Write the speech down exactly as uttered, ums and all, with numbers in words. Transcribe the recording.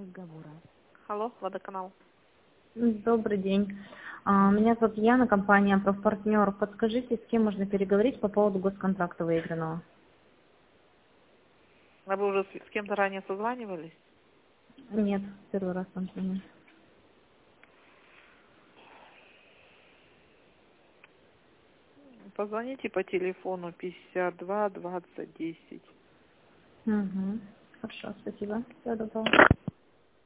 Алло, водоканал. Добрый день. А, Меня зовут Яна, компания «Профпартнер». Подскажите, с кем можно переговорить по поводу госконтракта выигранного? А вы уже с с кем-то ранее созванивались? Нет, первый раз вам звоню. Позвоните по телефону пятьдесят два двадцать десять. Угу. Хорошо, спасибо. Всего доброго.